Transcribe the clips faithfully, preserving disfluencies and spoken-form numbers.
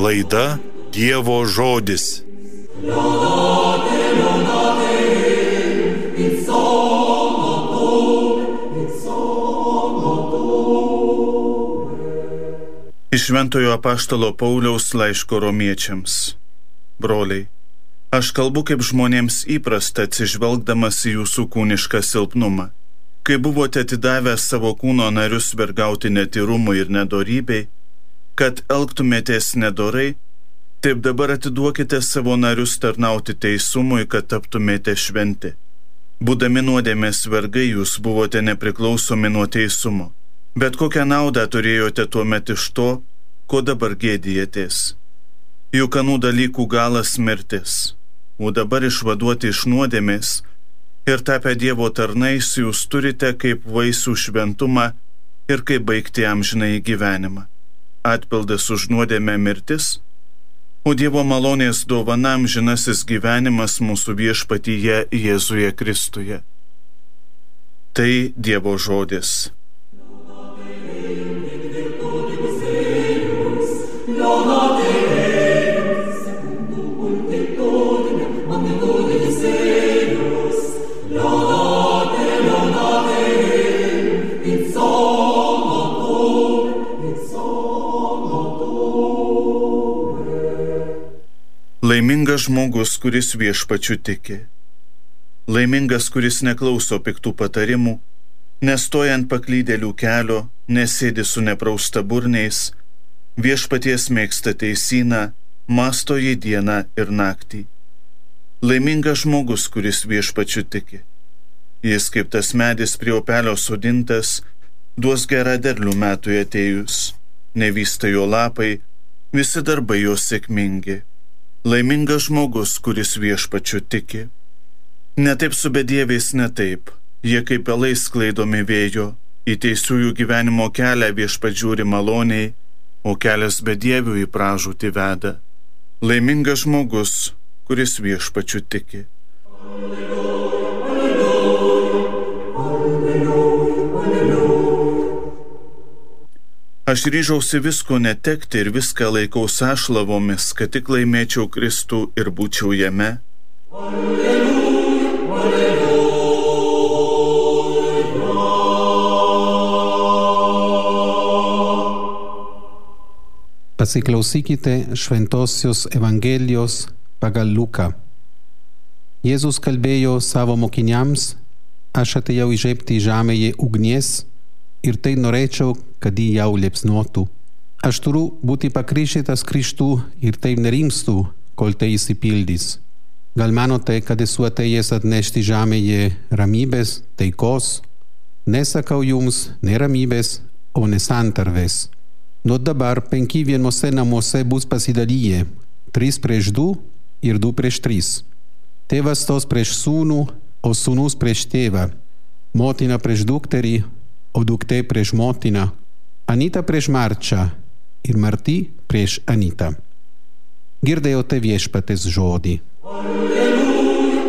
Laida Dievo žodis. Liaudate, liaudate, in sono Dove, in sono Dove. Iš Šventojo apaštalo Pauliaus laiško romiečiams. Broliai, aš kalbu kaip žmonėms įprasta, atsižvelgdamas į jūsų kūnišką silpnumą. Kai buvote atidavę savo kūno narius vergauti netyrumui ir nedorybei, kad elgtumėtės nedorai, taip dabar atiduokite savo narius tarnauti teisumui, kad taptumėte šventi. Būdami nuodėmės vergai, jūs buvote nepriklausomi nuo teisumo. Bet kokią naudą turėjote tuomet iš to, ko dabar gėdijatės? Juk anų dalykų galas mirtis, o dabar išvaduoti iš nuodėmės ir tapę Dievo tarnais jūs turite kaip vaisių šventumą ir kaip baigti amžinąjį gyvenimą. Atpildas už nuodėmę mirtis, o Dievo malonės dovana amžinasis gyvenimas mūsų viešpatyje Jėzuje Kristuje. Tai Dievo žodis. Laimingas žmogus, kuris viešpačiu tiki. Laimingas, kuris neklauso piktų patarimų, nestoja ant paklydėlių kelio, nesėdi su nepraustaburniais, viešpaties mėgsta teisyną, mąsto jį dieną ir naktį. Laimingas žmogus, kuris viešpačiu tiki. Jis kaip tas medis prie upelio sodintas, duos gerą derlių metui atėjus, nevysta jo lapai, visi darbai jo sėkmingi. Laimingas žmogus, kuris viešpačiu tiki. Netaip su bedieviais netaip, jie kaip pelai sklaidomi vėjo, į teisiųjų gyvenimo kelią viešpats žiūri maloniai, o kelias bedievių į pražūtį veda. Laimingas žmogus, kuris viešpačiu tiki. Aš ryžausi visko netekti ir viską laikau sąšlavomis, kad tik laimėčiau Kristų ir būčiau jame. Alleluja, alleluja. Pasiklausykite Šventosios Evangelijos pagal Luką. Jėzus kalbėjo savo mokiniams: aš atėjau įžiebti žemėje ugnies ir tai norėčiau, kad jį jau liepsnotų. Aš turiu būti pakryžytas Kristų ir taip nerimstu, kol tai įsipildys. Gal manote, kad esu atėjęs atnešti žemėje ramybės, taikos? Nesakau jums ne ramybės, o ne santarvės. Nuo dabar penki vienuose namuose bus pasidalyję, trys prieš du ir du prieš tris. Tėvas stos prieš sūnų, o sūnus prieš tėvą, motina prieš dukterį, o duktė prieš motiną, Anita prieš Marčą ir Martį prieš Anitą. Girdėjote viešpaties žodį. Alleluja,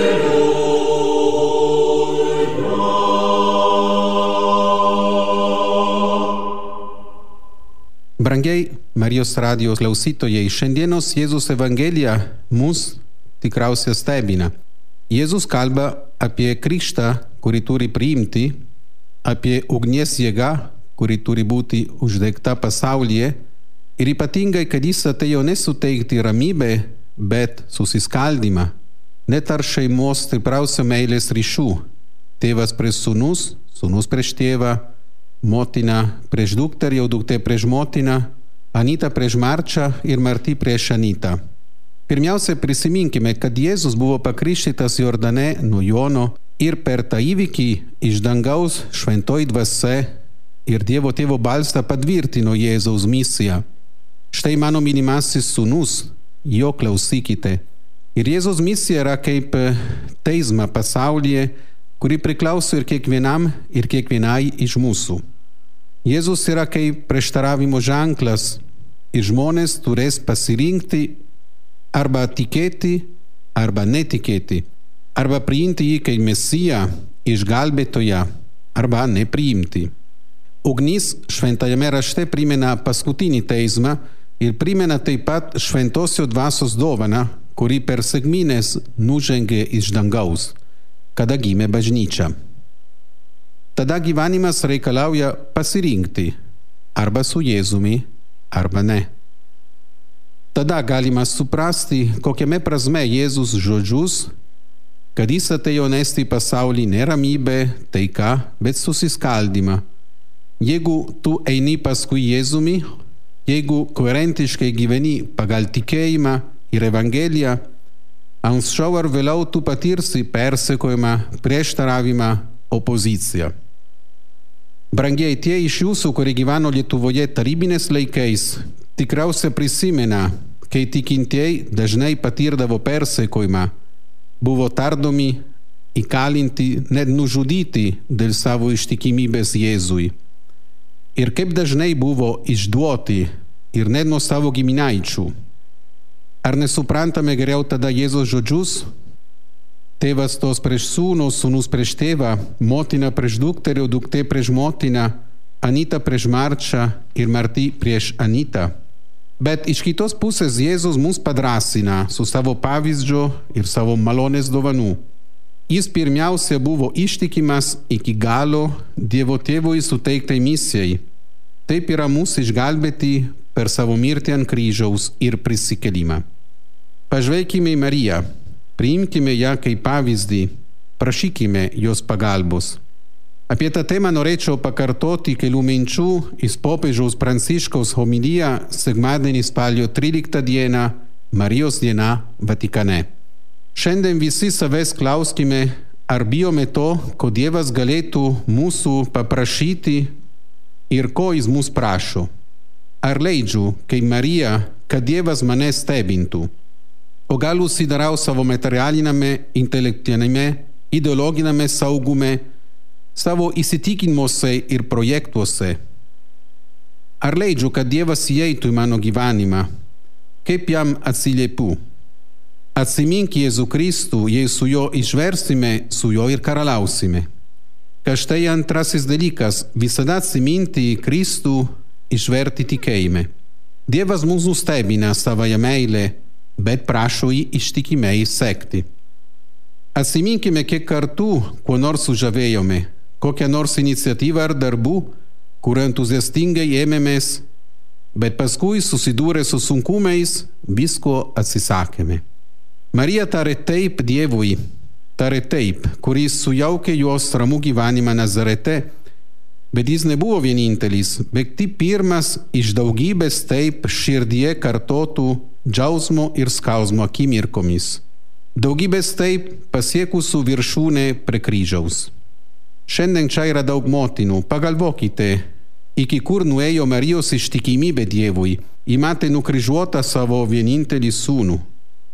alleluja. Brangiai Marijos radijos klausytojai, šiandienos Jėzus Evangelija mus tikriausiai stebina. Jėzus kalba apie krikštą, kurį turi priimti, apie ugnies jėgą, kuri turi būti uždegta pasaulyje, ir ypatingai, kad jis atėjo nesuteikti ramybę, bet susiskaldymą, net ar šeimos stipriausio meilės ryšių. Tėvas prieš sūnus, sūnus prieš tėvą, motina prieš dukterį, o duktė prieš motiną, Anita prieš Marčą ir Martį prieš Anitą. Pirmiausia, prisiminkime, kad Jėzus buvo pakrikštytas Jordane nuo Jono ir per tą įvykį iš dangaus šventoji dvasia ir Dievo tėvo balsą patvirtino Jėzaus misiją. Štai mano mylimasis sūnus, jo klausykite. Ir Jėzaus misija yra kaip teisma pasaulyje, kuri priklauso ir kiekvienam ir kiekvienai iš mūsų. Jėzus yra kaip prieštaravimo ženklas ir žmonės turės pasirinkti arba tikėti, arba netikėti, arba priimti jį kaip Mesiją, išgelbėtoją, arba nepriimti. Ugnis šventajame rašte primena paskutinį teismą, ir primena taip pat šventosios dvasios dovaną, kuri per sekmines nužengė iš dangaus, kada gimė bažnyčia. Tada gyvenimas reikalauja pasirinkti arba su Jėzumi, arba ne. Tada galima suprasti, kokiame prasme Jėzus žodžius, kad jis atėjo nesti į pasaulį ne ramybę, taika, bet susiskaldymą. Jeigu tu eini paskui Jėzumi, jeigu koherentiškai gyveni pagal tikėjimą ir Evangeliją, anksčiau ar vėliau tu patirsi persekiojimą, prieštaravimą, opoziciją. Brangieji, tie iš jūsų, kurie gyveno Lietuvoje tarybinės laikais, tikriausiai prisimena, kai tikintieji dažnai patirdavo persekiojimą, buvo tardomi, įkalinti, net nužudyti dėl savo ištikimybės Jėzui. Ir kaip dažnai buvo išduoti ir net nuo savo giminaičių. Ar nesuprantame geriau tada Jėzos žodžius? Tėvas tos prieš sūnų, sūnus prieš tėvą, motina prieš dukterį, duktė prieš motiną, Anita prieš Marčią ir Martį prieš Anitą. Bet iš kitos pusės Jėzus mus padrasina su savo pavyzdžiu ir savo malonės dovanų. Jis pirmiausia buvo ištikimas iki galo Dievo tėvui suteiktai misijai. Taip yra mūsų išgelbėti per savo mirtį ant kryžiaus ir prisikelimą. Pažvelkime į Mariją. Priimkime ją kaip pavyzdį, prašykime jos pagalbos. Apie tą temą norėčiau pakartoti kelių minčių iš popiežiaus Pranciškaus homiliją sekmadienį spalio tryliktą dieną, Marijos diena Vatikane. Šiandien visi savęs klauskime, ar bijome to, ko Dievas galėtų mūsų paprašyti ir ko jis mūsų prašo. Ar leidžiu, kaip Marija, kad Dievas mane stebintų? O gal užsidarau savo materialiname, intelektualiname, ideologiname saugume, savo įsitikinimuose ir projektuose? Ar leidžiu, kad Dievas įeitų į mano gyvenimą? Kaip jam atsiliepiu? Atsimink Jėzų Kristų, jei su juo išversime, su juo ir karaliausime. Kad štai antrasis dalykas, visada atsiminti Kristų, išverti tikėjime. Dievas mūsų stebina savąją meilę, bet prašo jį ištikimiai sekti. Atsiminkime, kiek kartų kuo nors sužavėjome, kokią nors iniciatyvą ar darbų, kur entuziastingai ėmėmės, bet paskui susidūrę su sunkumais, visko atsisakėme. Marija tarė taip Dievui, tarė taip, kuris sujaukė jos ramų gyvenimą Nazarete, bet jis nebuvo vienintelis, bet tik pirmas iš daugybės taip širdyje kartotų džiaugsmo ir skausmo akimirkomis. Daugybės taip pasiekusių viršūnę prie kryžiaus. Šiandien čia yra daug motinų. Pagalvokite, iki kur nuėjo Marijos ištikimybė Dievui. Ji matė nukryžiuotą savo vienintelį sūnų.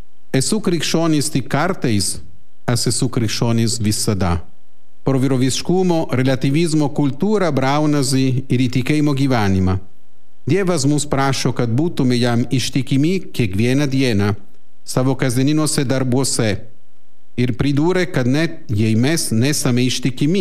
Esu krikščionis tik kartais, aš esu krikščionis visada. Pro vyroviškumo, relativizmo kultūrą braunasi ir į tikėjimo gyvenimą. Dievas mus prašo, kad būtume jam ištikimi kiekvieną dieną savo kasdieniniuose darbuose ir pridūrė, kad net jei mes nesame ištikimi,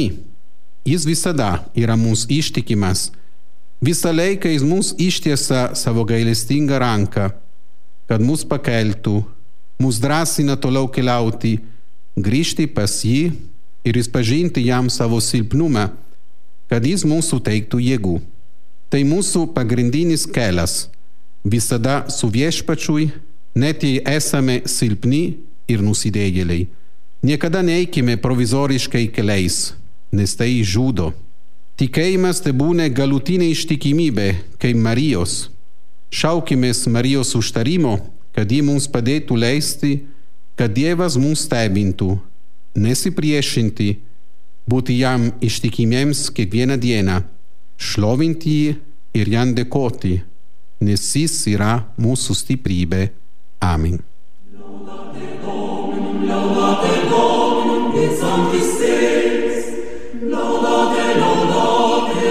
jis visada yra mums ištikimas. Visą laiką jis mums ištiesia savo gailestingą ranką, kad mus pakeltų, mus drąsina toliau keliauti, grįžti pas jį ir išpažinti jam savo silpnumą, kad jis mums suteiktų jėgų. Tai mūsų pagrindinis kelias, visada su viešpačiui, net jei esame silpni ir nusidėjėliai. Niekada neikime provizoriškai keliais, nes tai žudo. Tikėjimas tai būna galutinė ištikimybė, kaip Marijos. Šaukimės Marijos užtarimo, kad ji mums padėtų leisti, kad Dievas mums stebintų, nesipriešinti, būti jam ištikimiems kiekvieną dieną, šlovinti jį ir jam dėkoti, nes jis yra mūsų stiprybė. Amen. Laudate Dominum, laudate Dominum, et sanctis seis, laudate, laudate,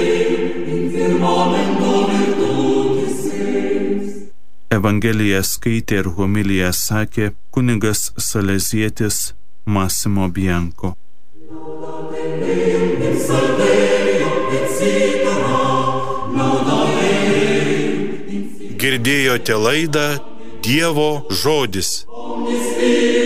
in firmamento virtutis seis. Evangeliją skaitė ir homiliją sakė kunigas salezietis Massimo Bianco. Laudate Deum in salverio et citara, laudate Deum in Girdėjote laidą Dievo žodis. Omnis